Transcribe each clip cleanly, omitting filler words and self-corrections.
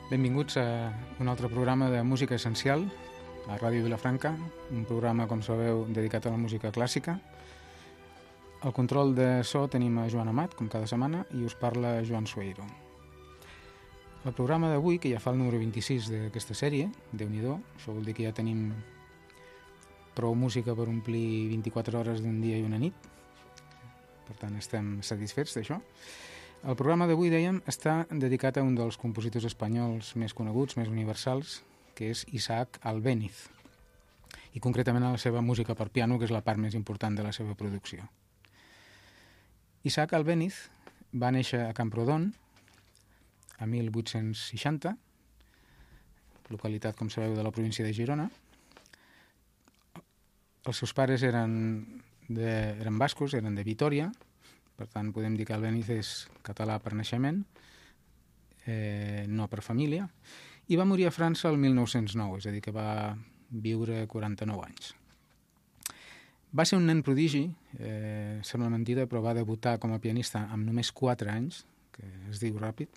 Benvinguts a un altre programa de Música Essencial a Ràdio Vilafranca, un programa, com sabeu, dedicat a la música clàssica. Al control de so tenim a Joan Amat, com cada setmana, i us parla Joan Sueiro. El programa d'avui, que ja fa el número 26 d'aquesta sèrie, Déu-n'hi-do, això vol dir que ja tenim prou música per omplir 24 hores d'un dia i una nit, per tant estem satisfets d'això. El programa d'avui, dèiem, està dedicat a un dels compositors espanyols més coneguts, més universals, que és Isaac Albéniz, i concretament a la seva música per piano, que és la part més important de la seva producció. Isaac Albéniz va néixer a Camprodon a 1860, localitat, com sabeu, de la província de Girona. Els seus pares eren bascos, eren de Vitòria, per tant podem dir que Albéniz és català per naixement, no per família, i va morir a França el 1909, és a dir, que va viure 49 anys. Va ser un nen prodigi, sembla mentida, però va debutar com a pianista amb només 4 anys, que es diu ràpid,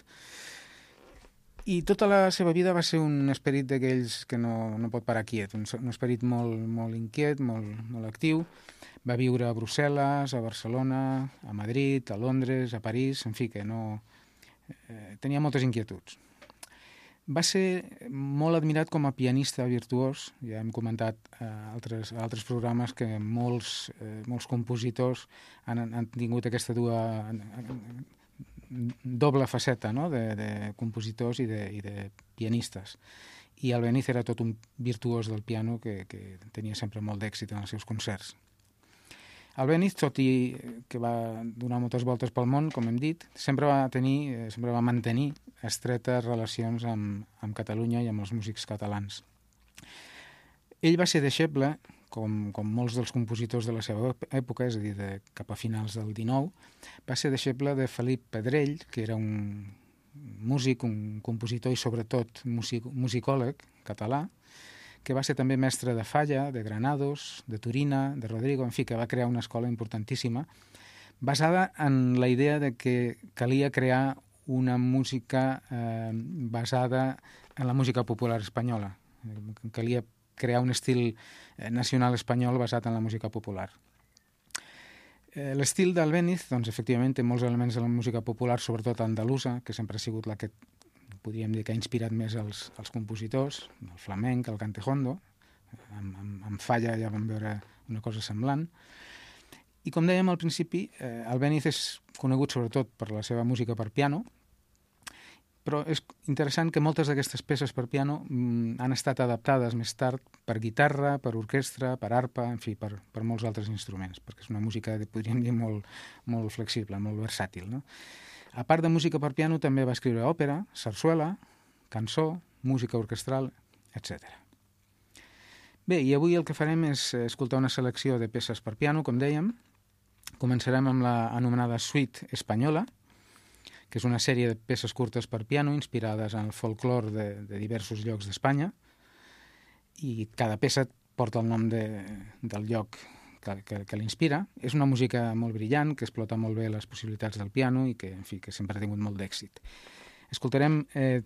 i tota la seva vida va ser un esperit d'aquells que no pot parar quiet, un esperit molt inquiet, molt actiu. Va viure a Brussel·les, a Barcelona, a Madrid, a Londres, a París, en fi, que no... tenia moltes inquietuds. Va ser molt admirat com a pianista virtuós, ja hem comentat a altres programes que molts compositors han tingut aquesta doble faceta, no?, de compositors i de pianistes. I Albéniz era tot un virtuós del piano que tenia sempre molt d'èxit en els seus concerts. Albéniz, tot i que va donar moltes voltes pel món, com hem dit, sempre va mantenir estretes relacions amb Catalunya i amb els músics catalans. Ell va ser deixeble, com molts dels compositors de la seva època, és a dir, cap a finals del XIX, va ser deixeble de Felip Pedrell, que era un músic, un compositor i sobretot musicòleg català, que va ser també mestre de Falla, de Granados, de Turina, de Rodrigo, en fi, que va crear una escola importantíssima, basada en la idea de que calia crear una música basada en la música popular espanyola. Calia crear un estil nacional espanyol basat en la música popular. L'estil d'Albéniz, doncs, efectivament, té molts elements de la música popular, sobretot andalusa, que sempre ha sigut la que podríem dir que ha inspirat més els compositors, el flamenc, el cantejondo. Amb Falla ja vam veure una cosa semblant. I com dèiem al principi, Albéniz és conegut sobretot per la seva música per piano, però és interessant que moltes d'aquestes peces per piano han estat adaptades més tard per guitarra, per orquestra, per arpa, en fi, per molts altres instruments, perquè és una música, podríem dir, molt flexible, molt versàtil, no? A part de música per piano, també va escriure òpera, sarsuela, cançó, música orquestral, etc. Bé, i avui el que farem és escoltar una selecció de peces per piano, com dèiem. Començarem amb la anomenada Suite Espanyola, que és una sèrie de peces curtes per piano inspirades en el folklore de diversos llocs d'Espanya, i cada peça porta el nom del lloc que l'inspira. És una música molt brillant, que explota molt bé les possibilitats del piano i que, en fi, que sempre ha tingut molt d'èxit. Escoltarem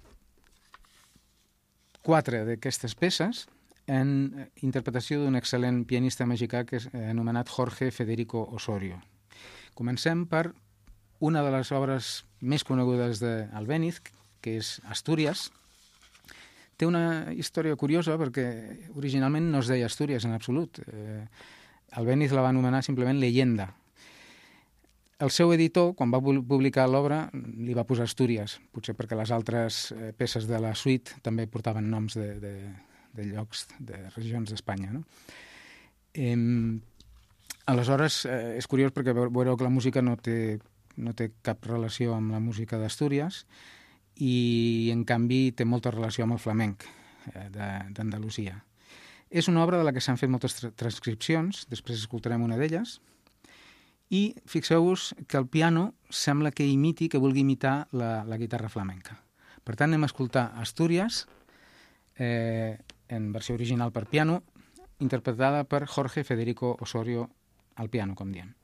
4 d'aquestes peces en interpretació d'un excel·lent pianista mexicà que és anomenat Jorge Federico Osorio. Comencem per una de les obres més conegudes d'Albéniz, que és Astúries. Té una història curiosa perquè originalment no es deia Astúries en absolut. Albéniz la va anomenar simplement Leyenda. El seu editor, quan va publicar l'obra, li va posar Astúries, potser perquè les altres peces de la suite també portaven noms de llocs, de regions d'Espanya, no? Aleshores, és curiós perquè veureu que la música no té cap relació amb la música d'Astúries i, en canvi, té molta relació amb el flamenc d'Andalusia. És una obra de la que s'han fet moltes transcripcions, després escoltarem una d'elles, i fixeu-vos que el piano sembla que vulgui imitar la guitarra flamenca. Per tant, anem a escoltar Astúries, en versió original per piano, interpretada per Jorge Federico Osorio al piano, com diem.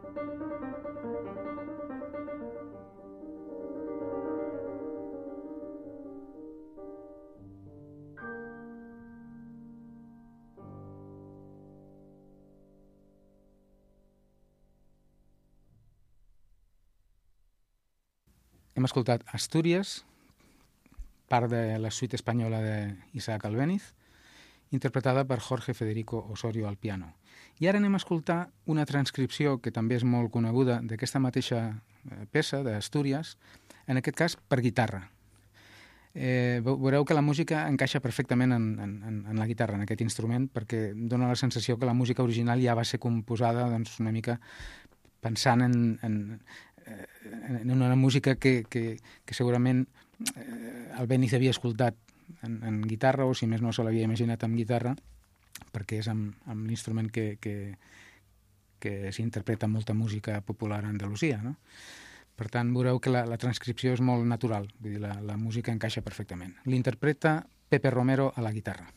Hem escoltat Astúries, part de la suite espanyola d'Isaac Albéniz, interpretada per Jorge Federico Osorio al piano. I ara anem a escoltar una transcripció que també és molt coneguda d'aquesta mateixa peça d'Astúries, en aquest cas per guitarra. Veureu que la música encaixa perfectament en la guitarra, en aquest instrument, perquè dona la sensació que la música original ja va ser composada doncs, una mica pensant en una música que segurament Albéniz havia escoltat en guitarra, o si més no se l'havia imaginat amb guitarra, perquè és amb l'instrument que s'interpreta molta música popular a Andalusia, no? Per tant, veureu que la transcripció és molt natural, vull dir, la música encaixa perfectament. L'interpreta Pepe Romero a la guitarra.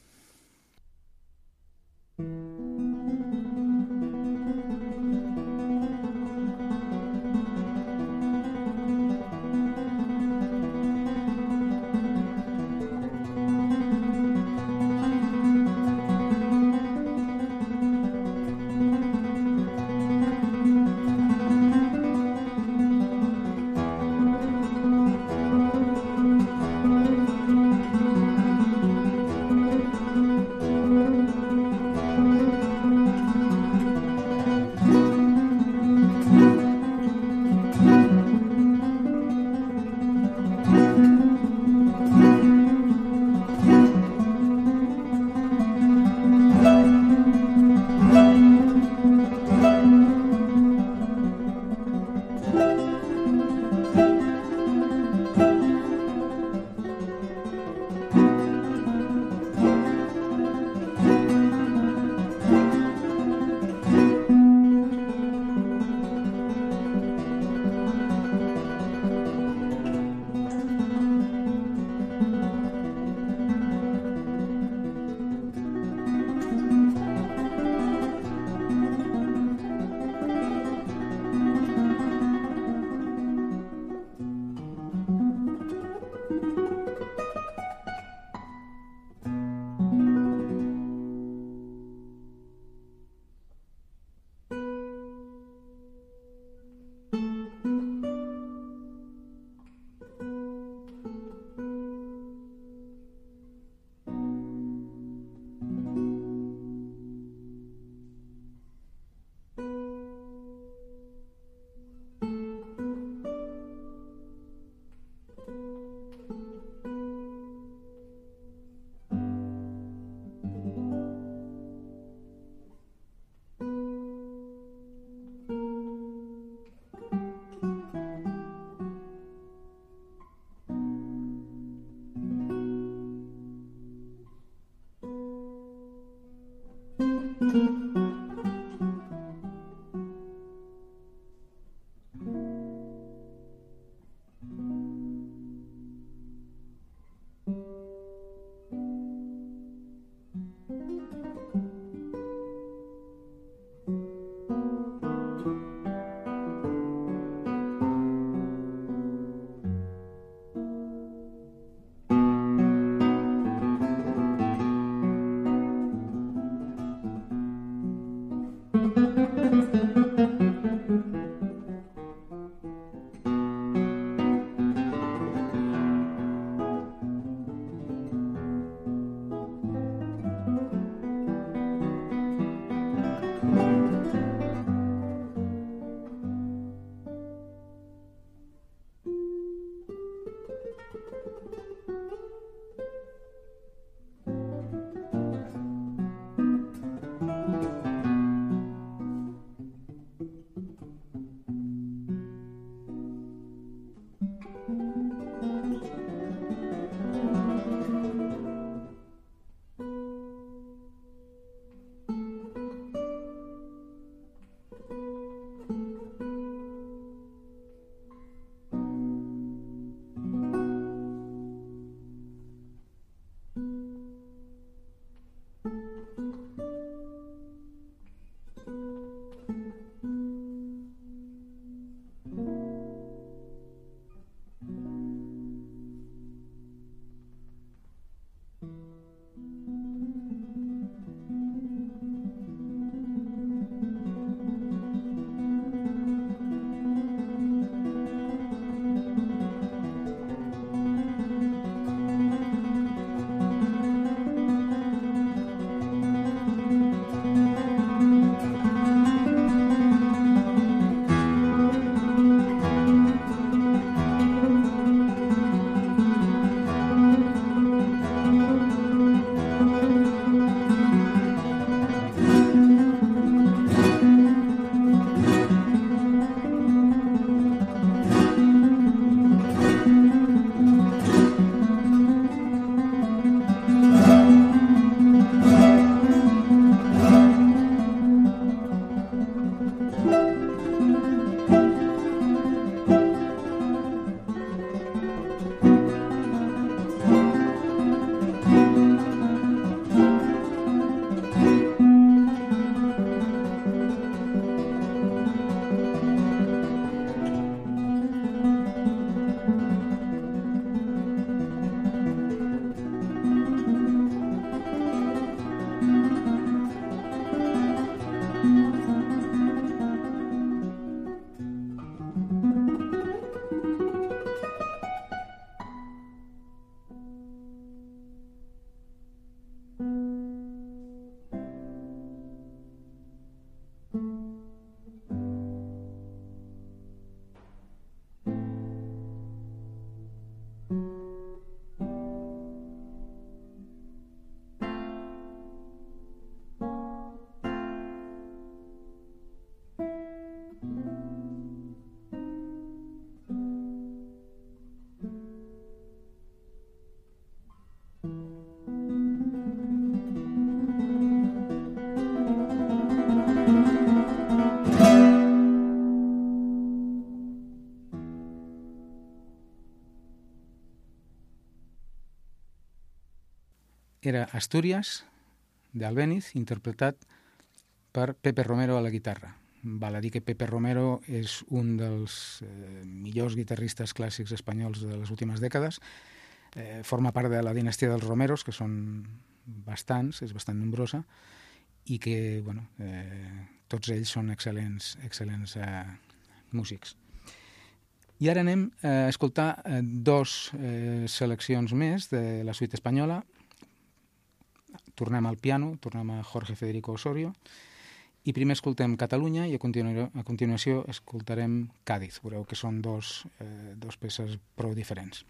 Era Astúries, d'Albéniz, interpretat per Pepe Romero a la guitarra. Val a dir que Pepe Romero és un dels millors guitarristes clàssics espanyols de les últimes dècades. Forma part de la dinastia dels Romeros, que són bastants, és bastant nombrosa, i que tots ells són excel·lents músics. I ara anem a escoltar dos seleccions més de la suite espanyola. Tornem al piano, tornem a Jorge Federico Osorio, i primer escoltem Catalunya i a continuació escoltarem Cádiz. Veureu que són dos peces prou diferents.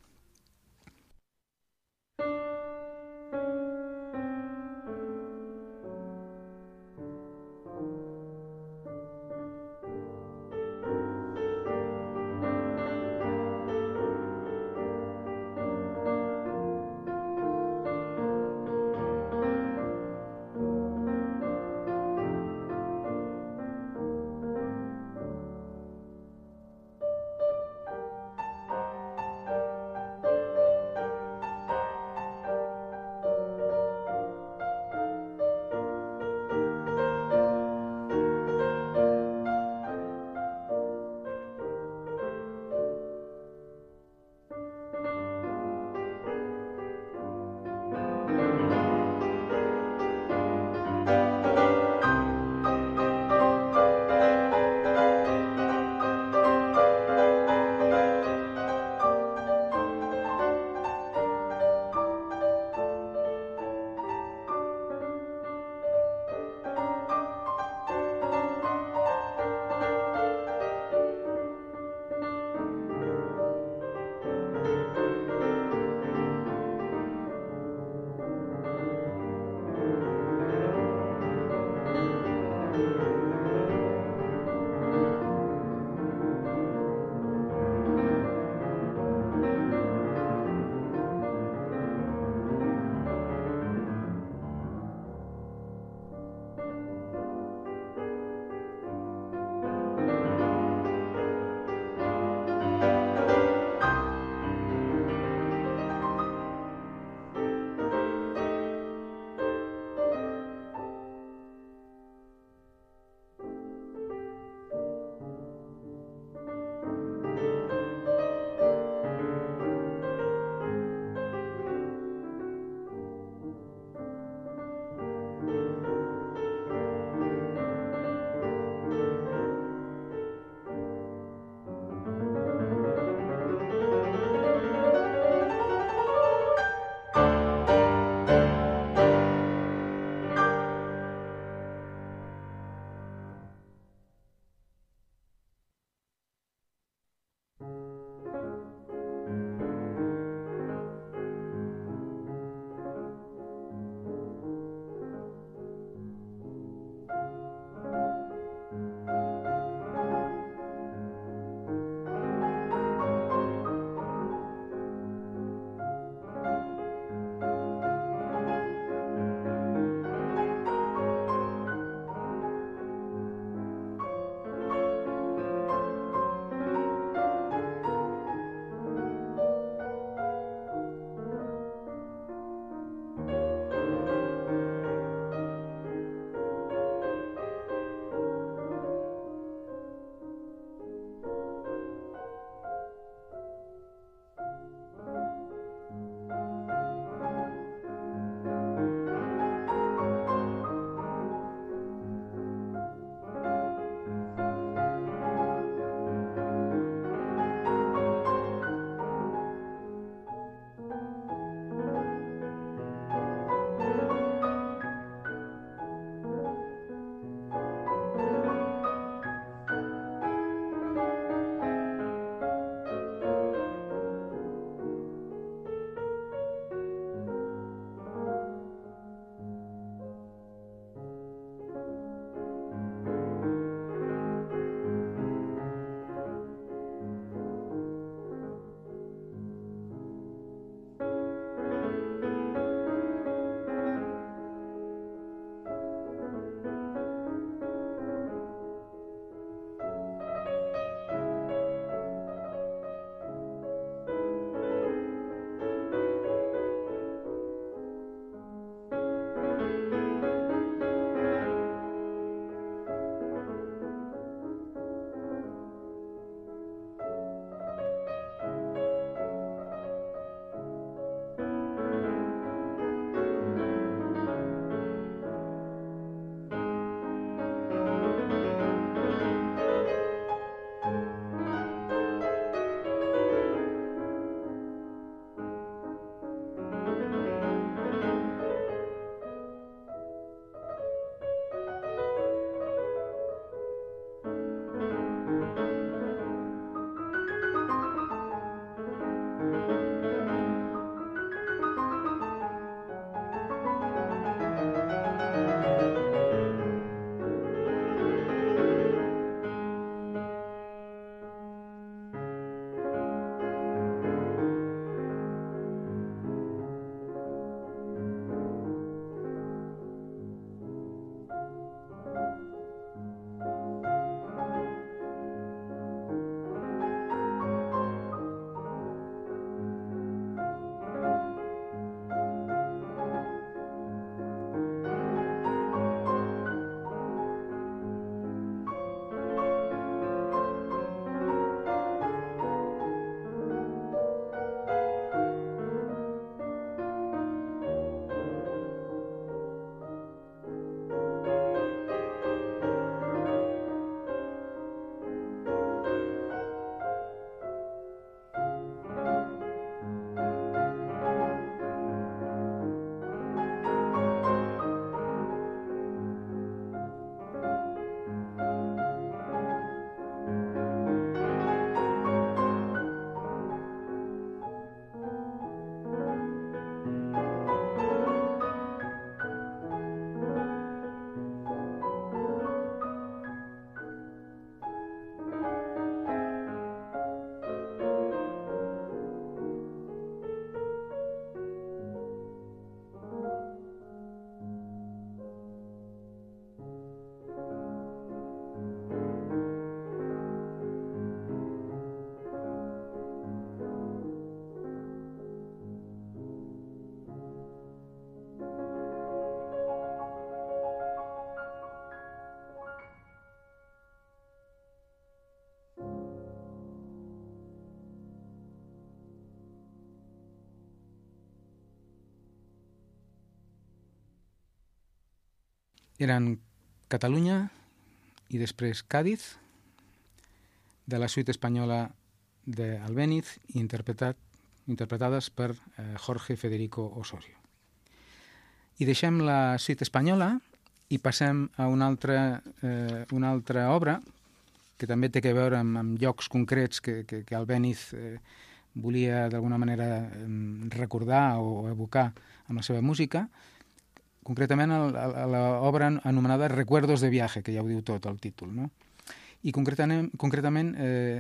eren Catalunya i després Càdiz, de la suite espanyola d'Albéniz, interpretades per Jorge Federico Osorio. I deixem la suite espanyola i passem a una altra obra que també té a veure amb llocs concrets que Albéniz volia d'alguna manera recordar o evocar amb la seva música, concretament l'obra anomenada Recuerdos de viaje, que ja ho diu tot el títol, no? I concretament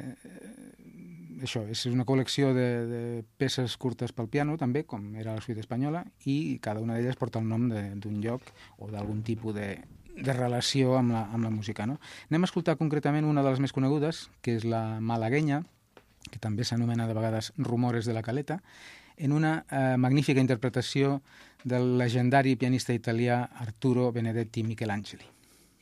això, és una col·lecció de peces curtes pel piano, també, com era la suite espanyola, i cada una d'elles porta el nom d'un lloc o d'algun tipus de relació amb la música, no? Anem a escoltar concretament una de les més conegudes, que és la malaguenya, que també s'anomena de vegades Rumores de la Caleta, en una magnífica interpretació del legendari pianista italià Arturo Benedetti Michelangeli.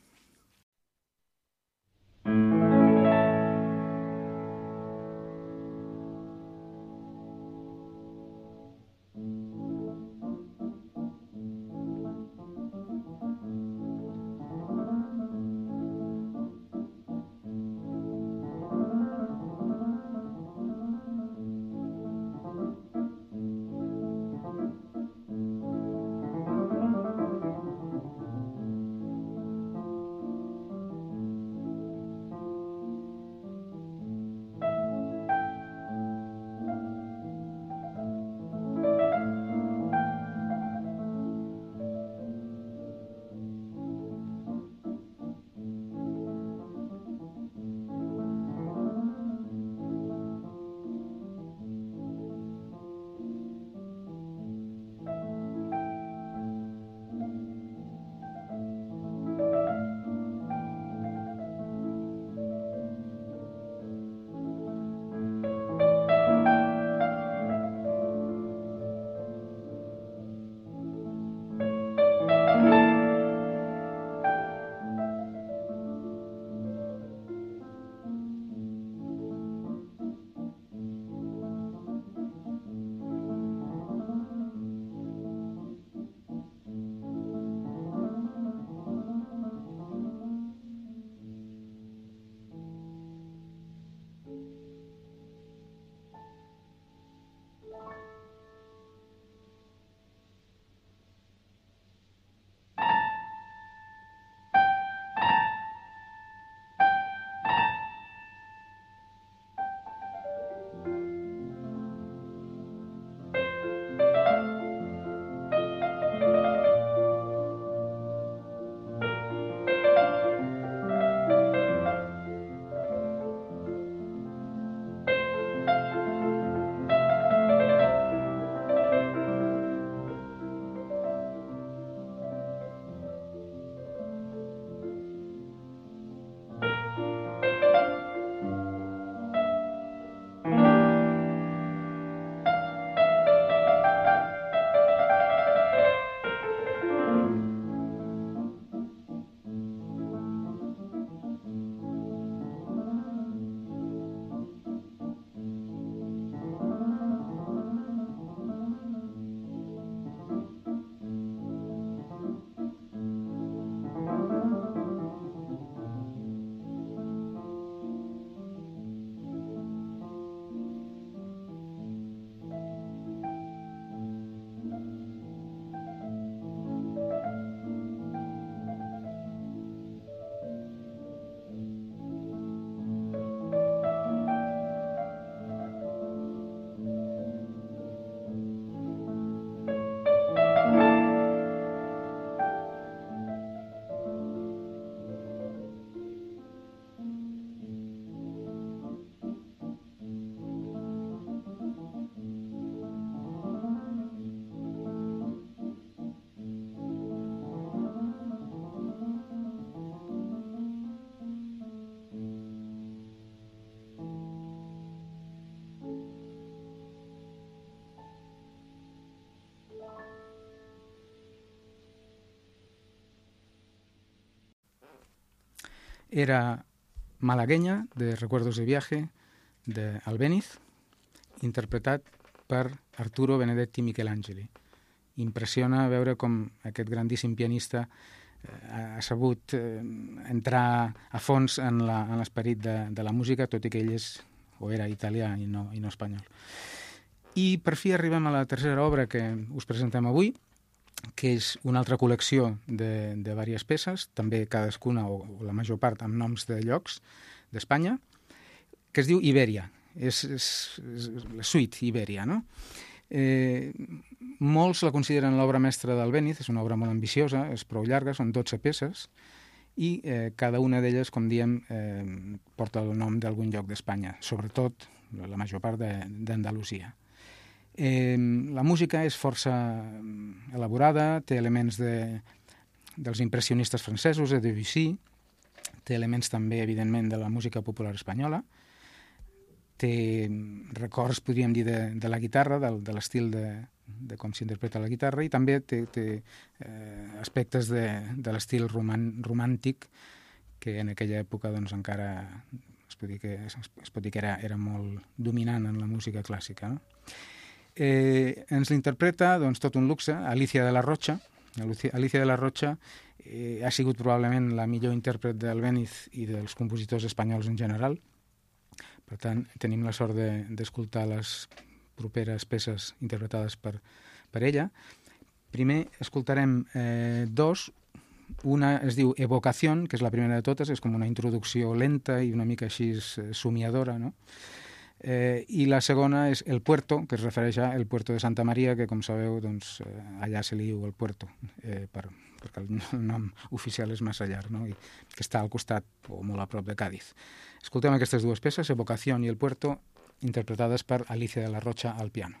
Era Malagueña, de Recuerdos de viaje, d'Albéniz, interpretat per Arturo Benedetti Michelangeli. Impressiona veure com aquest grandíssim pianista ha sabut entrar a fons en l'esperit de la música, tot i que ell era italià i no espanyol. I per fi arribem a la tercera obra que us presentem avui, que és una altra col·lecció de diverses peces, també cadascuna o la major part amb noms de llocs d'Espanya, que es diu Ibèria. És la suite Ibèria, no? Molts la consideren l'obra mestra d'Albéniz, és una obra molt ambiciosa, és prou llarga, són 12 peces, i cada una d'elles, com diem, porta el nom d'algun lloc d'Espanya, sobretot la major part d'Andalusia. La música és força elaborada, té elements dels impressionistes francesos, de Debussy, té elements també, evidentment, de la música popular espanyola, té records, podríem dir, de la guitarra, de l'estil de com s'interpreta la guitarra, i també té aspectes de l'estil romàntic, que en aquella època doncs, encara es pot dir que era molt dominant en la música clàssica, no? Ens l'interpreta doncs, tot un luxe, Alicia de la Rocha. Alicia de la Rocha ha sigut probablement la millor intèrpret d'Albéniz i dels compositors espanyols en general. Per tant, tenim la sort d'escoltar les properes peces interpretades per ella. Primer escoltarem dos. Una es diu Evocación, que és la primera de totes, és com una introducció lenta i una mica així somiadora, no? I la segona és El Puerto, que es refereix a El Puerto de Santa Maria, que, com sabeu, doncs, allà se li diu El Puerto, perquè el nom oficial és massa llarg, no? I que està al costat o molt a prop de Cádiz. Escoltem aquestes dues peces, Evocación i El Puerto, interpretades per Alicia de la Rocha al piano.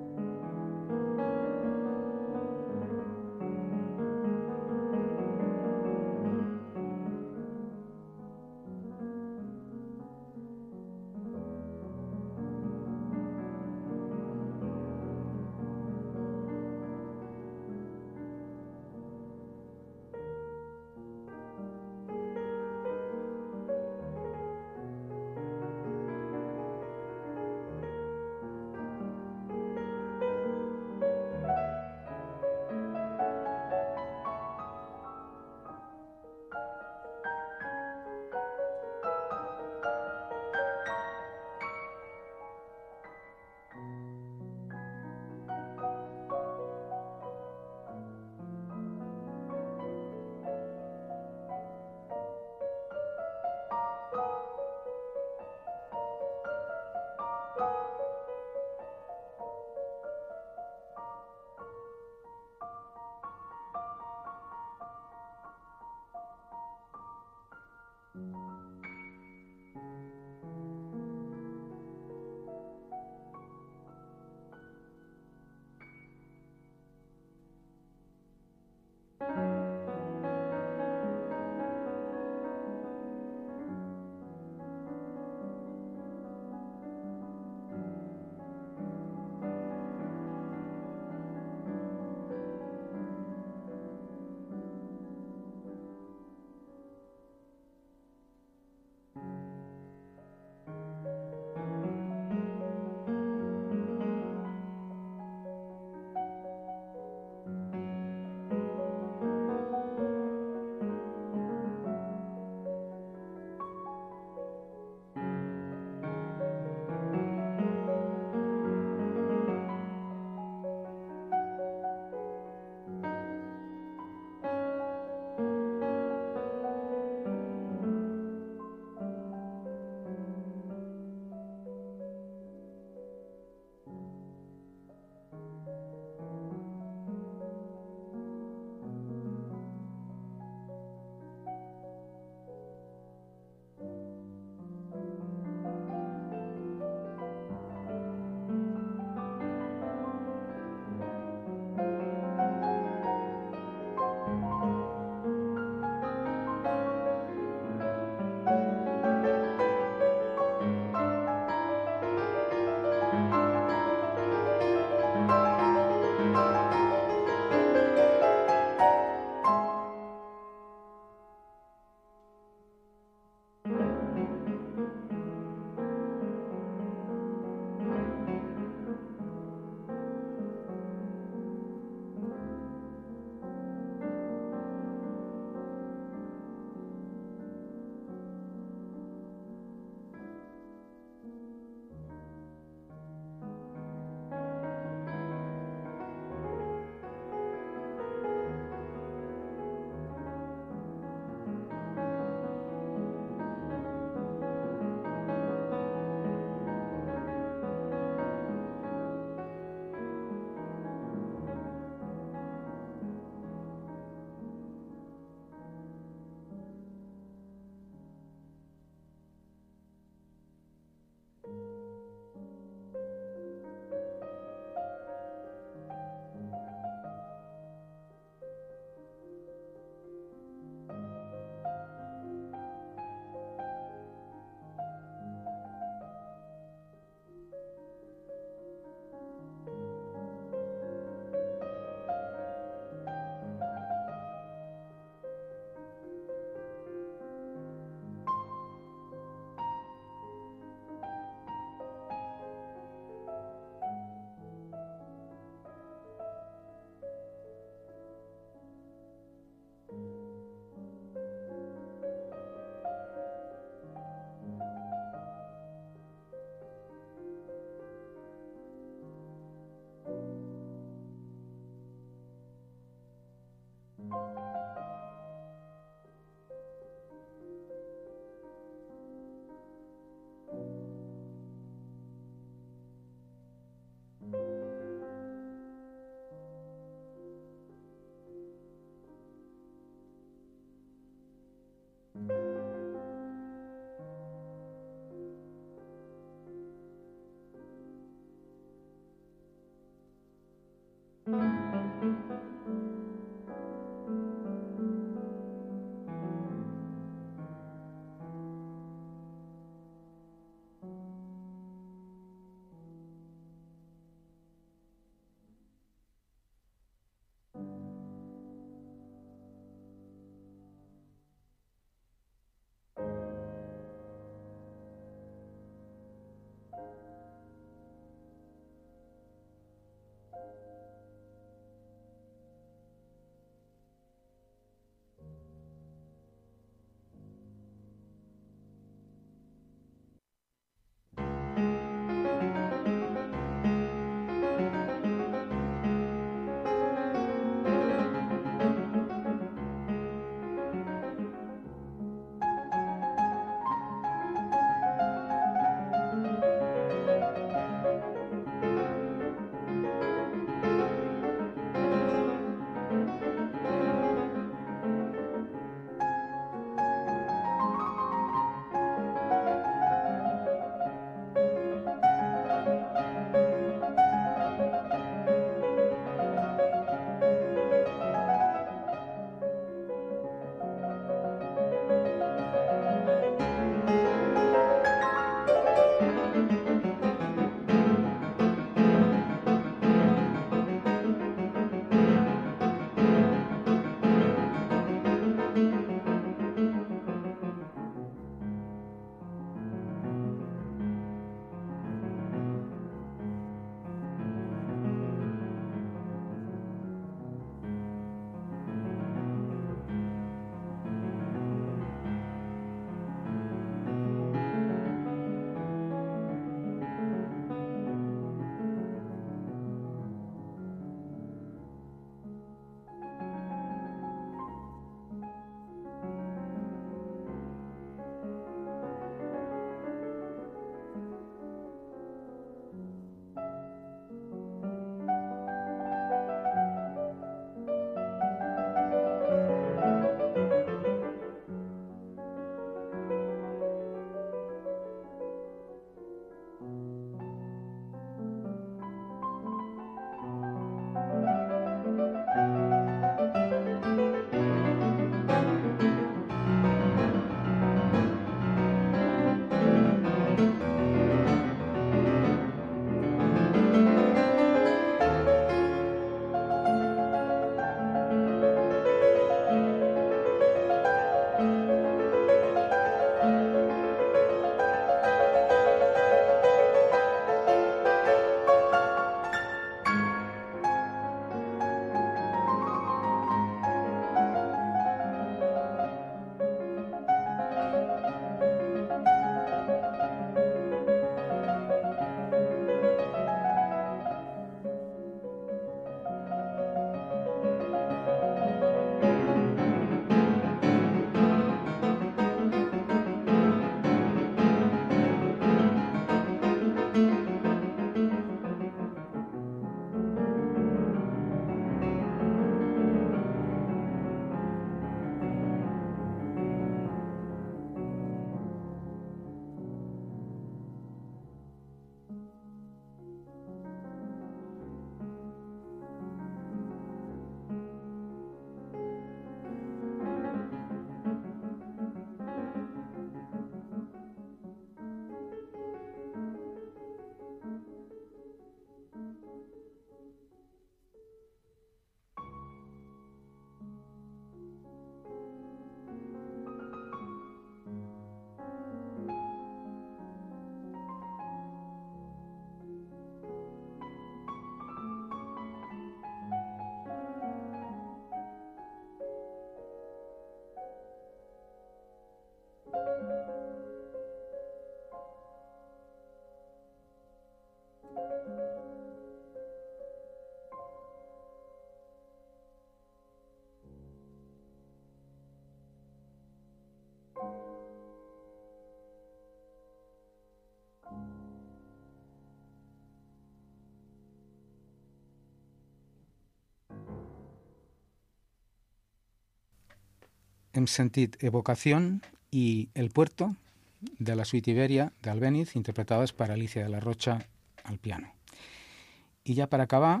hem sentit Evocación i El Puerto, de la suite Iberia d'Albéniz, interpretades per Alicia de la Rocha al piano. I ja per acabar,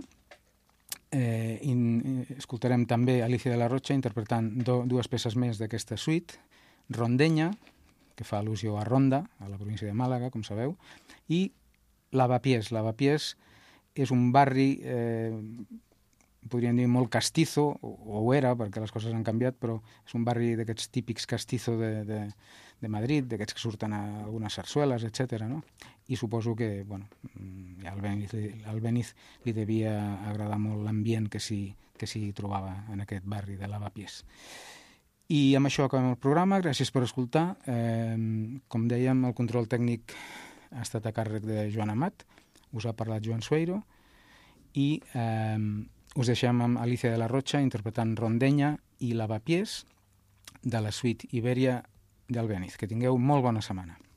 escoltarem també Alicia de la Rocha interpretant dues peces més d'aquesta suite, Rondenya, que fa al·lusió a Ronda, a la província de Màlaga, com sabeu, i Lavapiés. Lavapiés és un barri, podríem dir, molt castizo, o ho era, perquè les coses han canviat, però és un barri d'aquests típics castizo de Madrid, d'aquests que surten a algunes sarsueles, etc. No? I suposo que, bueno, a Albéniz li devia agradar molt l'ambient que s'hi trobava en aquest barri de Lavapiés. I amb això acabem el programa. Gràcies per escoltar. Com dèiem, el control tècnic ha estat a càrrec de Joan Amat, us ha parlat Joan Sueiro, i us deixem amb Alicia de la Rocha interpretant Rondenya i Lavapiés de la suite Iberia d'Albéniz. Que tingueu molt bona setmana.